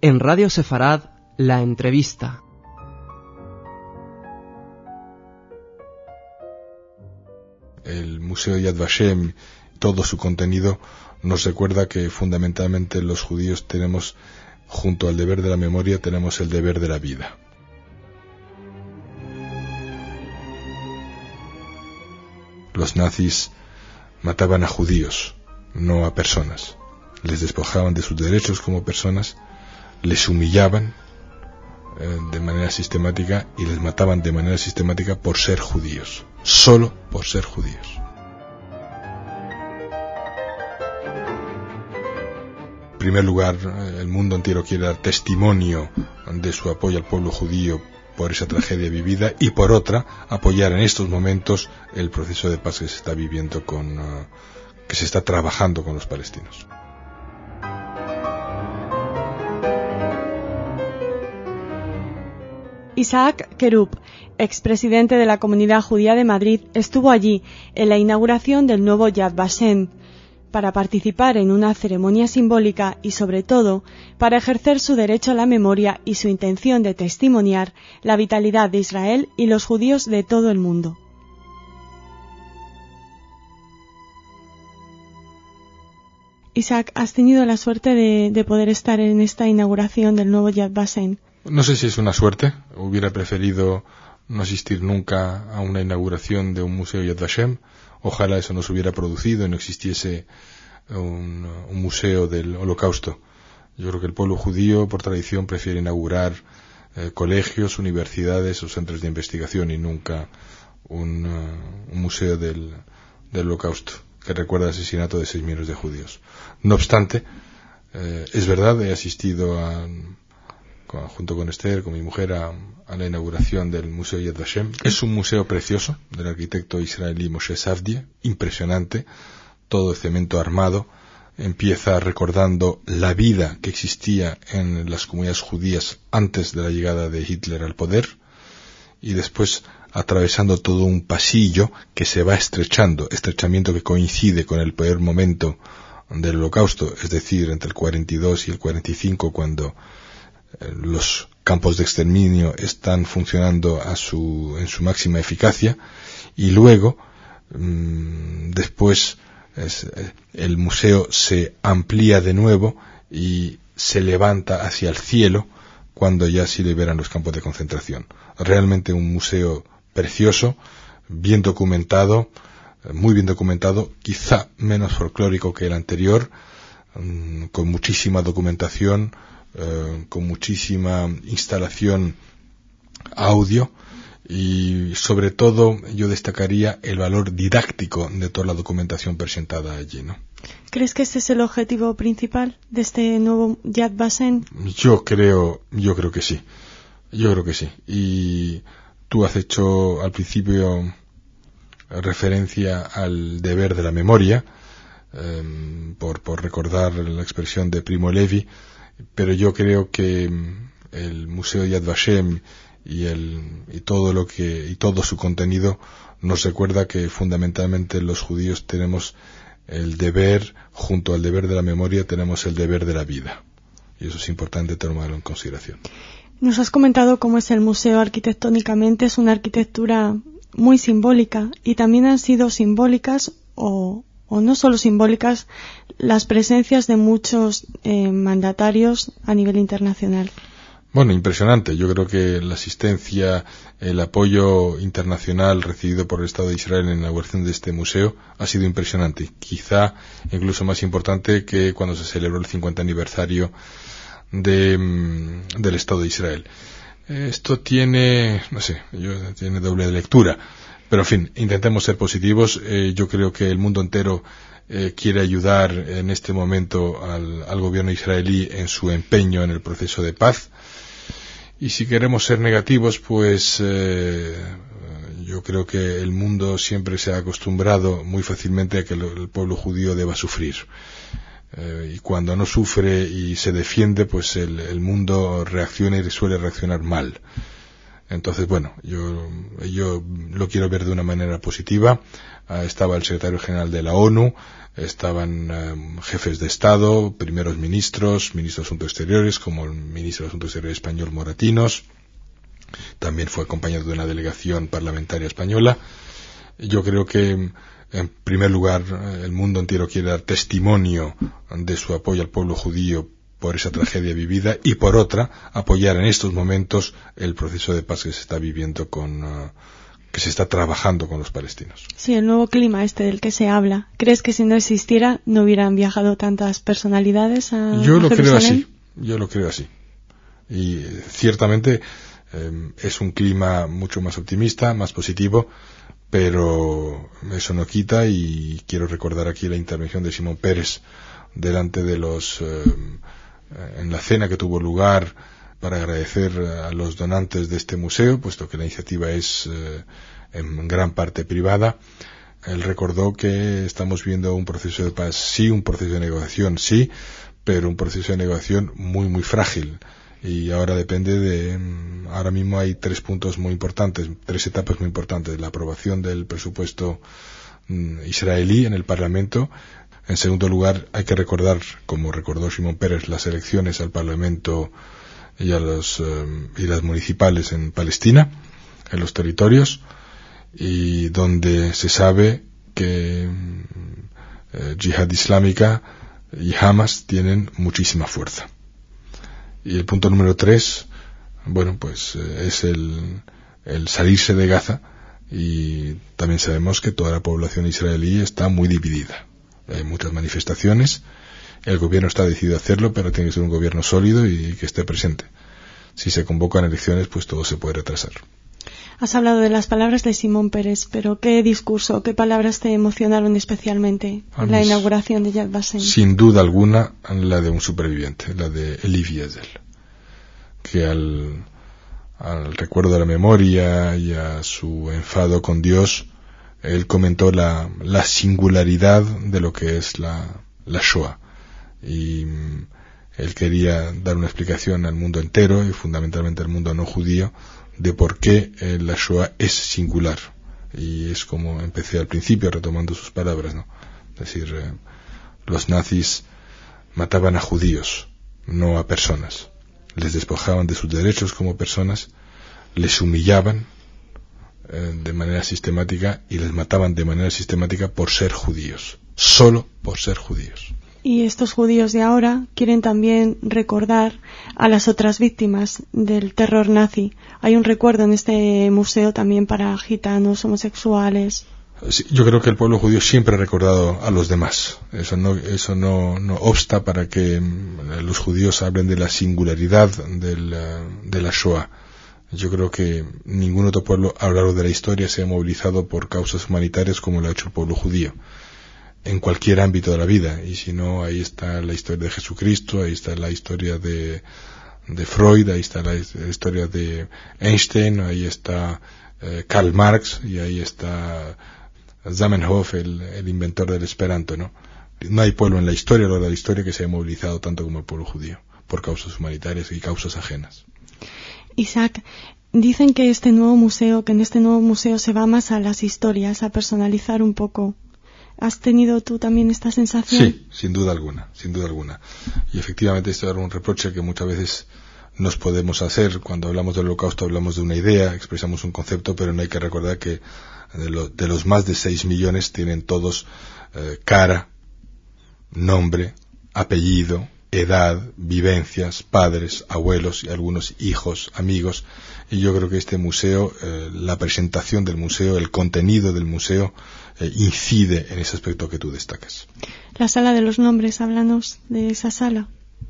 En Radio Sefarad, la entrevista. El Museo Yad Vashem, todo su contenido, nos recuerda que fundamentalmente los judíos tenemos, junto al deber de la memoria, tenemos el deber de la vida. Los nazis mataban a judíos, no a personas. Les despojaban de sus derechos como personas, les humillaban de manera sistemática y les mataban de manera sistemática por ser judíos, solo por ser judíos. En primer lugar, el mundo entero quiere dar testimonio de su apoyo al pueblo judío por esa tragedia vivida, y por otra, apoyar en estos momentos el proceso de paz que se está viviendo que se está trabajando con los palestinos. Isaac Kerub, expresidente de la Comunidad Judía de Madrid, estuvo allí en la inauguración del nuevo Yad Vashem para participar en una ceremonia simbólica y, sobre todo, para ejercer su derecho a la memoria y su intención de testimoniar la vitalidad de Israel y los judíos de todo el mundo. Isaac, ¿has tenido la suerte de poder estar en esta inauguración del nuevo Yad Vashem? No sé si es una suerte. Hubiera preferido no asistir nunca a una inauguración de un museo Yad Vashem. Ojalá eso no se hubiera producido y no existiese un museo del Holocausto. Yo creo que el pueblo judío, por tradición, prefiere inaugurar colegios, universidades o centros de investigación y nunca un museo del Holocausto que recuerda el asesinato de 6 millones de judíos. No obstante, es verdad, he asistido junto con Esther, con mi mujer, a la inauguración del Museo Yad Vashem. Es un museo precioso del arquitecto israelí Moshe Safdie, impresionante, todo de cemento armado. Empieza recordando la vida que existía en las comunidades judías antes de la llegada de Hitler al poder, y después atravesando todo un pasillo que se va estrechamiento que coincide con el peor momento del Holocausto, es decir, entre el 42 y el 45, cuando los campos de exterminio están funcionando en su máxima eficacia, y luego después el museo se amplía de nuevo y se levanta hacia el cielo cuando ya se liberan los campos de concentración. Realmente un museo precioso, bien documentado, muy bien documentado, quizá menos folclórico que el anterior, con muchísima documentación, con muchísima instalación audio, y sobre todo yo destacaría el valor didáctico de toda la documentación presentada allí, ¿no? ¿Crees que ese es el objetivo principal de este nuevo Yad Vashem? Yo creo que sí. Y tú has hecho al principio referencia al deber de la memoria, por recordar la expresión de Primo Levi, pero yo creo que el Museo Yad Vashem y todo su contenido nos recuerda que fundamentalmente los judíos tenemos el deber, junto al deber de la memoria, tenemos el deber de la vida, y eso es importante tomarlo en consideración. Nos has comentado cómo es el museo arquitectónicamente. Es una arquitectura muy simbólica, y también han sido simbólicas o no solo simbólicas las presencias de muchos mandatarios a nivel internacional. Bueno, impresionante. Yo creo que la asistencia, el apoyo internacional recibido por el Estado de Israel en la inauguración de este museo ha sido impresionante. Quizá incluso más importante que cuando se celebró el 50 aniversario del Estado de Israel. Esto tiene doble lectura. Pero en fin, intentemos ser positivos. Yo creo que el mundo entero quiere ayudar en este momento al gobierno israelí en su empeño en el proceso de paz. Y si queremos ser negativos, pues yo creo que el mundo siempre se ha acostumbrado muy fácilmente a que el pueblo judío deba sufrir. Y cuando no sufre y se defiende, pues el mundo reacciona y suele reaccionar mal. Entonces, bueno, yo lo quiero ver de una manera positiva. Estaba el secretario general de la ONU, estaban jefes de Estado, primeros ministros, ministros de Asuntos Exteriores, como el ministro de Asuntos Exteriores español Moratinos. También fue acompañado de una delegación parlamentaria española. Yo creo que, en primer lugar, el mundo entero quiere dar testimonio de su apoyo al pueblo judío por esa tragedia vivida, y por otra, apoyar en estos momentos el proceso de paz que se está viviendo que se está trabajando con los palestinos. Sí, el nuevo clima del que se habla. ¿Crees que si no existiera no hubieran viajado tantas personalidades a Yo lo Jerusalén? creo así. Y ciertamente es un clima mucho más optimista, más positivo, pero eso no quita, y quiero recordar aquí la intervención de Shimon Peres delante de en la cena que tuvo lugar para agradecer a los donantes de este museo, puesto que la iniciativa es en gran parte privada. Él recordó que estamos viendo un proceso de paz, sí, un proceso de negociación, sí, pero un proceso de negociación muy, muy frágil. Y ahora ahora mismo hay 3 puntos muy importantes, 3 etapas muy importantes: la aprobación del presupuesto israelí en el Parlamento. En segundo lugar, hay que recordar, como recordó Shimon Peres, las elecciones al Parlamento y las municipales en Palestina, en los territorios, y donde se sabe que Yihad Islámica y Hamas tienen muchísima fuerza. Y el punto número 3, bueno, pues es el salirse de Gaza, y también sabemos que toda la población israelí está muy dividida. Hay muchas manifestaciones, el gobierno está decidido a hacerlo, pero tiene que ser un gobierno sólido y que esté presente. Si se convocan elecciones, pues todo se puede retrasar. Has hablado de las palabras de Shimon Peres, pero ¿qué discurso, qué palabras te emocionaron especialmente en la inauguración de Yad Vashem? Sin duda alguna, la de un superviviente, la de Elie Wiesel, que al recuerdo de la memoria y a su enfado con Dios, él comentó la singularidad de lo que es la Shoah, y él quería dar una explicación al mundo entero, y fundamentalmente al mundo no judío, de por qué la Shoah es singular. Y es como empecé al principio, retomando sus palabras, ¿no? Es decir, los nazis mataban a judíos, no a personas. Les despojaban de sus derechos como personas, les humillaban de manera sistemática, y les mataban de manera sistemática por ser judíos, solo por ser judíos. Y estos judíos de ahora quieren también recordar a las otras víctimas del terror nazi. Hay un recuerdo en este museo también para gitanos, homosexuales. Sí, yo creo que el pueblo judío siempre ha recordado a los demás. Eso no obsta para que los judíos hablen de la singularidad de la Shoah. Yo creo que ningún otro pueblo a lo largo de la historia se ha movilizado por causas humanitarias como lo ha hecho el pueblo judío, en cualquier ámbito de la vida. Y si no, ahí está la historia de Jesucristo, ahí está la historia de Freud, ahí está la historia de Einstein, ahí está Karl Marx, y ahí está Zamenhof, el inventor del Esperanto, ¿no? No hay pueblo en la historia, a lo largo de la historia, que se haya movilizado tanto como el pueblo judío, por causas humanitarias y causas ajenas. Isaac, dicen que en este nuevo museo se va más a las historias, a personalizar un poco. ¿Has tenido tú también esta sensación? Sí, sin duda alguna. Y efectivamente esto era un reproche que muchas veces nos podemos hacer. Cuando hablamos del Holocausto hablamos de una idea, expresamos un concepto, pero no hay que recordar que de los más de 6 millones tienen todos cara, nombre, apellido, edad, vivencias, padres, abuelos y algunos hijos, amigos. Y yo creo que este museo, la presentación del museo, el contenido del museo, incide en ese aspecto que tú destacas. La sala de los nombres, háblanos de esa sala.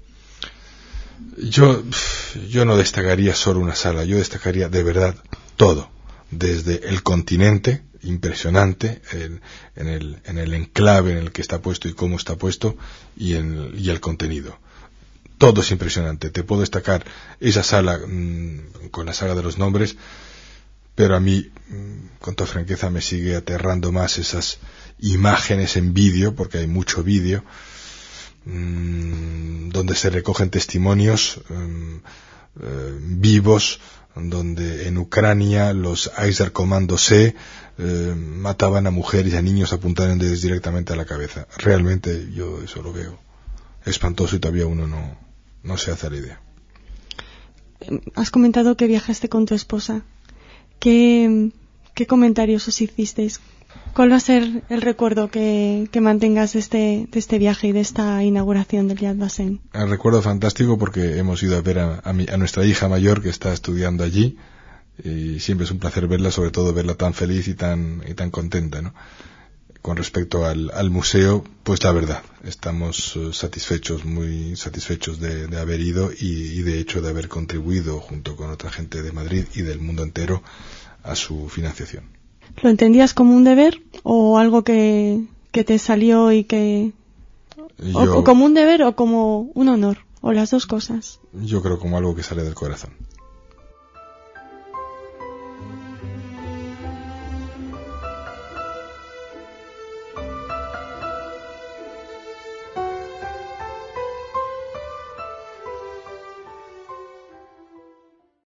Yo no destacaría solo una sala, yo destacaría de verdad todo, desde el continente, impresionante, en el enclave en el que está puesto y cómo está puesto, y el contenido. Todo es impresionante. Te puedo destacar esa sala con la saga de los nombres, pero a mí, con toda franqueza, me sigue aterrando más esas imágenes en vídeo, porque hay mucho vídeo, donde se recogen testimonios vivos, donde en Ucrania los Aizar Comando C mataban a mujeres y a niños apuntándoles directamente a la cabeza. Realmente yo eso lo veo espantoso y todavía uno no se hace la idea. Has comentado que viajaste con tu esposa. ¿Qué comentarios os hicisteis? ¿Cuál va a ser el recuerdo que mantengas de este viaje y de esta inauguración del Yad Vashem? El recuerdo fantástico porque hemos ido a ver a nuestra hija mayor que está estudiando allí y siempre es un placer verla, sobre todo verla tan feliz y tan contenta, ¿no? Con respecto al museo, pues la verdad, estamos satisfechos, muy satisfechos de haber ido y de hecho de haber contribuido junto con otra gente de Madrid y del mundo entero a su financiación. ¿Lo entendías como un deber o algo que te salió y que... o como un deber o como un honor, o las dos cosas? Yo creo como algo que sale del corazón.